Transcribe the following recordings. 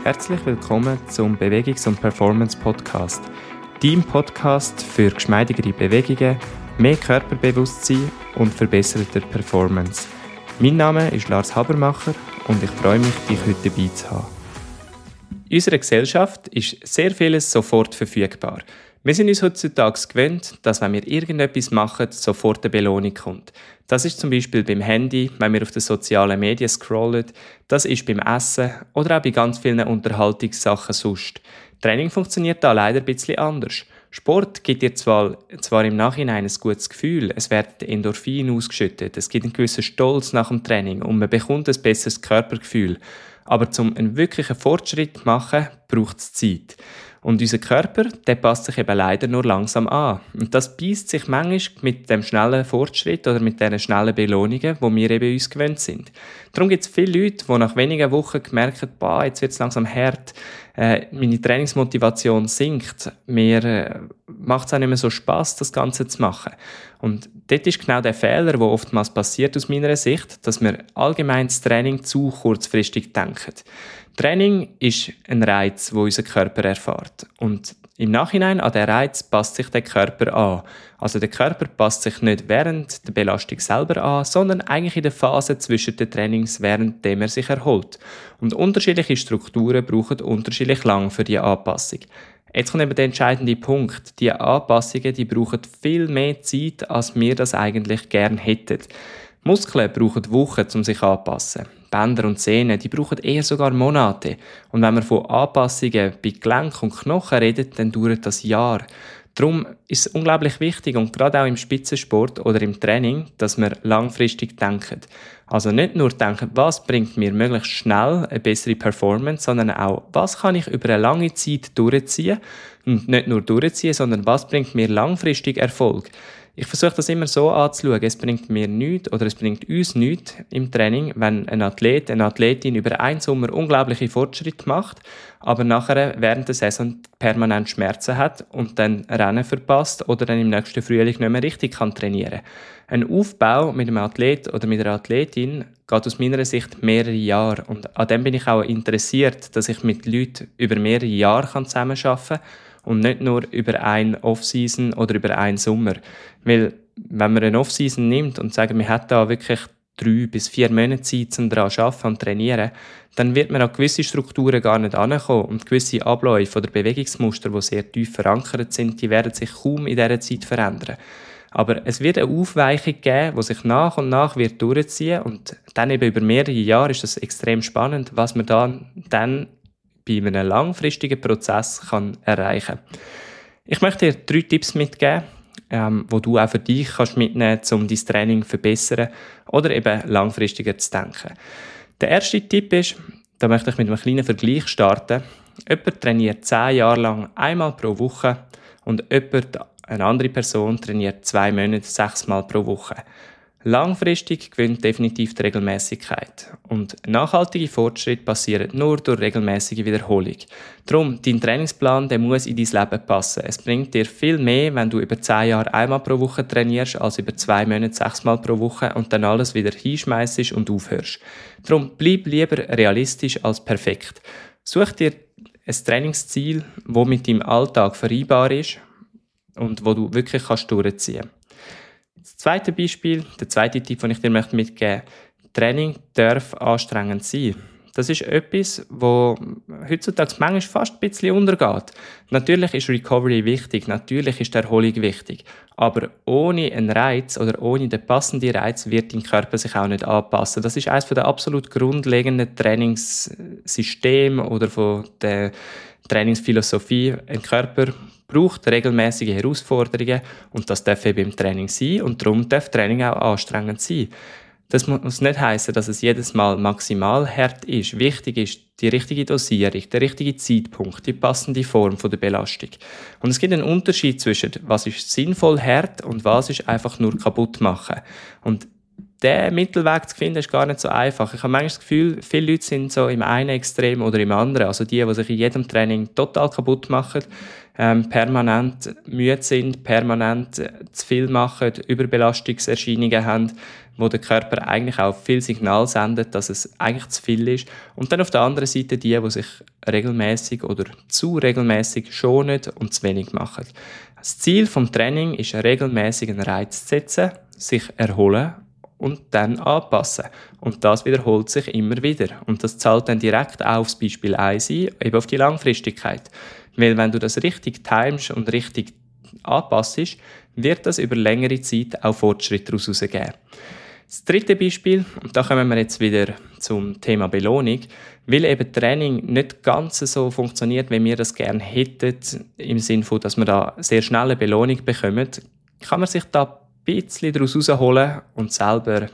Herzlich willkommen zum Bewegungs- und Performance-Podcast. Dein Podcast für geschmeidigere Bewegungen, mehr Körperbewusstsein und verbesserte Performance. Mein Name ist Lars Habermacher und ich freue mich, dich heute dabei zu haben. In unserer Gesellschaft ist sehr vieles sofort verfügbar. Wir sind uns heutzutage gewöhnt, dass wenn wir irgendetwas machen, sofort eine Belohnung kommt. Das ist zum Beispiel beim Handy, wenn wir auf den sozialen Medien scrollen, das ist beim Essen oder auch bei ganz vielen Unterhaltungssachen sonst. Training funktioniert da leider ein bisschen anders. Sport gibt dir zwar im Nachhinein ein gutes Gefühl, es werden Endorphine ausgeschüttet, es gibt einen gewissen Stolz nach dem Training und man bekommt ein besseres Körpergefühl. Aber um einen wirklichen Fortschritt zu machen, braucht es Zeit. Und unser Körper, der passt sich eben leider nur langsam an. Und das beißt sich manchmal mit dem schnellen Fortschritt oder mit diesen schnellen Belohnungen, die wir eben uns gewöhnt sind. Darum gibt es viele Leute, die nach wenigen Wochen gemerkt haben, jetzt wird es langsam hart, meine Trainingsmotivation sinkt, mir macht es auch nicht mehr so Spass, das Ganze zu machen. Und dort ist genau der Fehler, der oftmals passiert aus meiner Sicht, dass wir allgemein das Training zu kurzfristig denken. Training ist ein Reiz, den unser Körper erfährt. Und im Nachhinein an diesen Reiz passt sich der Körper an. Also der Körper passt sich nicht während der Belastung selber an, sondern eigentlich in der Phase zwischen den Trainings, währenddem er sich erholt. Und unterschiedliche Strukturen brauchen unterschiedlich lang für die Anpassung. Jetzt kommt eben der entscheidende Punkt. Die Anpassungen, die brauchen viel mehr Zeit, als wir das eigentlich gerne hätten. Muskeln brauchen Wochen, um sich anzupassen. Bänder und Sehnen, die brauchen eher sogar Monate. Und wenn wir von Anpassungen bei Gelenk und Knochen reden, dann dauert das Jahre. Darum ist es unglaublich wichtig und gerade auch im Spitzensport oder im Training, dass wir langfristig denken. Also nicht nur denken, was bringt mir möglichst schnell eine bessere Performance, sondern auch, was kann ich über eine lange Zeit durchziehen und nicht nur durchziehen, sondern was bringt mir langfristig Erfolg. Ich versuche das immer so anzuschauen, es bringt mir nichts oder es bringt uns nichts im Training, wenn ein Athlet, eine Athletin über einen Sommer unglaubliche Fortschritte macht, aber nachher während der Saison permanent Schmerzen hat und dann Rennen verpasst oder dann im nächsten Frühling nicht mehr richtig trainieren kann. Ein Aufbau mit einem Athlet oder mit einer Athletin geht aus meiner Sicht mehrere Jahre und an dem bin ich auch interessiert, dass ich mit Leuten über mehrere Jahre zusammenarbeiten kann und nicht nur über eine Off-Season oder über einen Sommer. Weil, wenn man eine Off-Season nimmt und sagt, man hat da wirklich 3 bis 4 Monate Zeit, um daran zu arbeiten und zu trainieren, dann wird man an gewisse Strukturen gar nicht herankommen und gewisse Abläufe oder Bewegungsmuster, die sehr tief verankert sind, die werden sich kaum in dieser Zeit verändern. Aber es wird eine Aufweichung geben, die sich nach und nach wird durchziehen und dann eben über mehrere Jahre ist das extrem spannend, was man dann bei einem langfristigen Prozess kann erreichen kann. Ich möchte dir 3 Tipps mitgeben, wo du auch für dich kannst mitnehmen kannst, um dein Training zu verbessern oder eben langfristiger zu denken. Der erste Tipp ist, da möchte ich mit einem kleinen Vergleich starten. Jemand trainiert 10 Jahre lang einmal pro Woche und eine andere Person trainiert 2 Monate 6 Mal pro Woche. Langfristig gewinnt definitiv die Regelmäßigkeit. Und nachhaltige Fortschritte passieren nur durch regelmäßige Wiederholung. Darum, dein Trainingsplan, der muss in dein Leben passen. Es bringt dir viel mehr, wenn du über 10 Jahre einmal pro Woche trainierst, als über 2 Monate 6 Mal pro Woche und dann alles wieder hinschmeißt und aufhörst. Darum, bleib lieber realistisch als perfekt. Such dir ein Trainingsziel, das mit deinem Alltag vereinbar ist und wo du wirklich durchziehen kannst. Das zweite Beispiel, der zweite Tipp, den ich dir mitgeben möchte, Training darf anstrengend sein. Das ist etwas, wo heutzutage manchmal fast ein bisschen untergeht. Natürlich ist Recovery wichtig, natürlich ist die Erholung wichtig. Aber ohne einen Reiz oder ohne den passenden Reiz wird dein Körper sich auch nicht anpassen. Das ist eines der absolut grundlegenden Trainingssysteme oder von der Trainingsphilosophie. Ein Körper braucht regelmäßige Herausforderungen und das darf eben im Training sein und darum darf Training auch anstrengend sein. Das muss nicht heissen, dass es jedes Mal maximal hart ist. Wichtig ist die richtige Dosierung, der richtige Zeitpunkt, die passende Form der Belastung. Und es gibt einen Unterschied zwischen was ist sinnvoll hart und was ist einfach nur kaputt machen. Und den Mittelweg zu finden, ist gar nicht so einfach. Ich habe manchmal das Gefühl, viele Leute sind so im einen Extrem oder im anderen. Also die sich in jedem Training total kaputt machen, permanent müde sind, permanent zu viel machen, Überbelastungserscheinungen haben, wo der Körper eigentlich auch viel Signal sendet, dass es eigentlich zu viel ist. Und dann auf der anderen Seite die sich regelmäßig oder zu regelmäßig schonen und zu wenig machen. Das Ziel vom Training ist, einen regelmäßigen Reiz zu setzen, sich erholen und dann anpassen. Und das wiederholt sich immer wieder. Und das zahlt dann direkt auch aufs Beispiel 1 ein, eben auf die Langfristigkeit. Weil wenn du das richtig timest und richtig anpasst, wird das über längere Zeit auch Fortschritte daraus herausgeben. Das dritte Beispiel, und da kommen wir jetzt wieder zum Thema Belohnung, weil eben Training nicht ganz so funktioniert, wie wir das gerne hätten, im Sinne von, dass wir da sehr schnell eine Belohnung bekommen, kann man sich da ein bisschen daraus herausholen und selber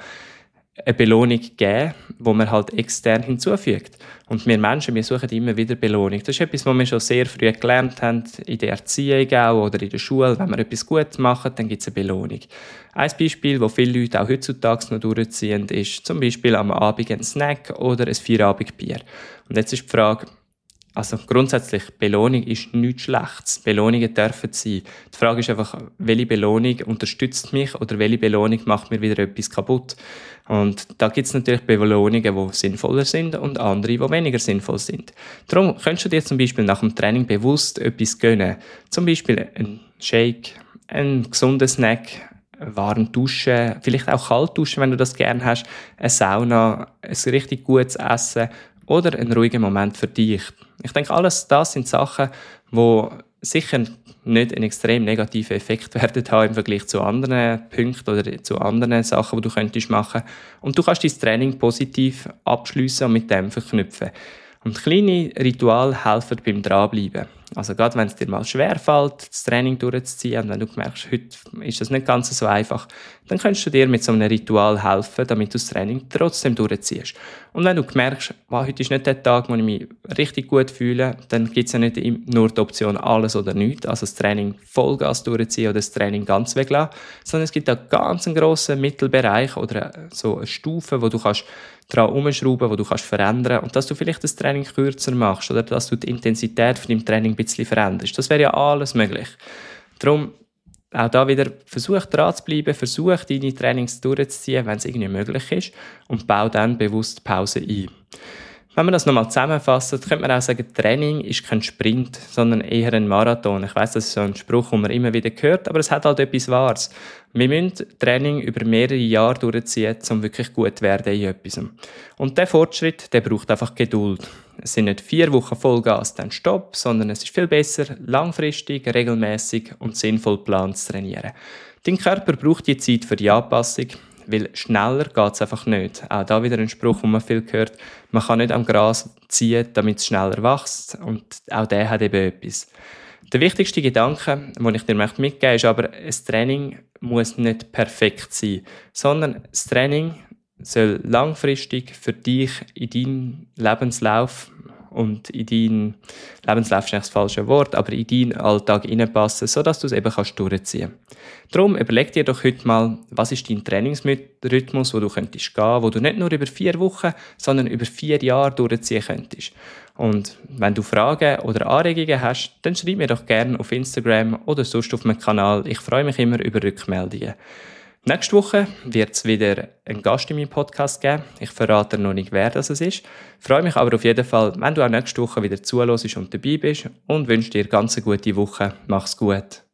eine Belohnung geben, die man halt extern hinzufügt. Und wir Menschen, wir suchen immer wieder Belohnung. Das ist etwas, was wir schon sehr früh gelernt haben, in der Erziehung auch oder in der Schule. Wenn wir etwas gut machen, dann gibt es eine Belohnung. Ein Beispiel, das viele Leute auch heutzutage noch durchziehen, ist zum Beispiel am Abend ein Snack oder ein Feierabendbier. Und jetzt ist die Frage, also grundsätzlich, Belohnung ist nichts Schlechtes. Belohnungen dürfen sein. Die Frage ist einfach, welche Belohnung unterstützt mich oder welche Belohnung macht mir wieder etwas kaputt. Und da gibt es natürlich Belohnungen, die sinnvoller sind und andere, die weniger sinnvoll sind. Darum könntest du dir zum Beispiel nach dem Training bewusst etwas gönnen. Zum Beispiel einen Shake, einen gesunden Snack, warm duschen, vielleicht auch kalt duschen, wenn du das gerne hast, eine Sauna, ein richtig gutes Essen oder einen ruhigen Moment für dich. Ich denke, alles das sind Sachen, die sicher nicht einen extrem negativen Effekt werden haben im Vergleich zu anderen Punkten oder zu anderen Sachen, die du könntest machen. Und du kannst dein Training positiv abschliessen und mit dem verknüpfen. Und kleine Rituale helfen beim Dranbleiben. Also gerade wenn es dir mal schwerfällt, das Training durchzuziehen und wenn du merkst, heute ist das nicht ganz so einfach, dann kannst du dir mit so einem Ritual helfen, damit du das Training trotzdem durchziehst. Und wenn du merkst, heute ist nicht der Tag, wo ich mich richtig gut fühle, dann gibt es ja nicht nur die Option alles oder nichts, also das Training Vollgas durchziehen oder das Training ganz weglassen, sondern es gibt auch ganz einen grossen Mittelbereich oder so eine Stufe, wo du kannst daran herumschrauben, wo du kannst verändern und dass du vielleicht das Training kürzer machst oder dass du die Intensität von deinem Training ein bisschen veränderst. Das wäre ja alles möglich. Darum auch da wieder versuch dran zu bleiben, versuch deine Trainings durchzuziehen, wenn es irgendwie möglich ist und bau dann bewusst Pause ein. Wenn wir das nochmal zusammenfassen, könnte man auch sagen, Training ist kein Sprint, sondern eher ein Marathon. Ich weiss, das ist so ein Spruch, den man immer wieder hört, aber es hat halt etwas Wahres. Wir müssen Training über mehrere Jahre durchziehen, um wirklich gut zu werden in etwas. Und der Fortschritt, der braucht einfach Geduld. Es sind nicht 4 Wochen Vollgas, dann Stopp, sondern es ist viel besser, langfristig, regelmäßig und sinnvoll geplant zu trainieren. Dein Körper braucht die Zeit für die Anpassung, weil schneller geht es einfach nicht. Auch da wieder ein Spruch, den man viel hört. Man kann nicht am Gras ziehen, damit es schneller wächst. Und auch der hat eben etwas. Der wichtigste Gedanke, den ich dir mitgeben möchte, ist aber, ein Training muss nicht perfekt sein, sondern das Training soll langfristig für dich in deinen Lebenslauf und in deinen Lebenslauf ist nicht das falsche Wort, aber in deinen Alltag hineinpassen, sodass du es eben durchziehen kannst. Darum überleg dir doch heute mal, was ist dein Trainingsrhythmus, wo du könntest gehen, wo du nicht nur über 4 Wochen, sondern über 4 Jahre durchziehen könntest. Und wenn du Fragen oder Anregungen hast, dann schreib mir doch gerne auf Instagram oder sonst auf meinem Kanal. Ich freue mich immer über Rückmeldungen. Nächste Woche wird es wieder einen Gast in meinem Podcast geben. Ich verrate noch nicht, wer das ist. Ich freue mich aber auf jeden Fall, wenn du auch nächste Woche wieder zuhörst und dabei bist und wünsche dir ganz eine gute Woche. Mach's gut.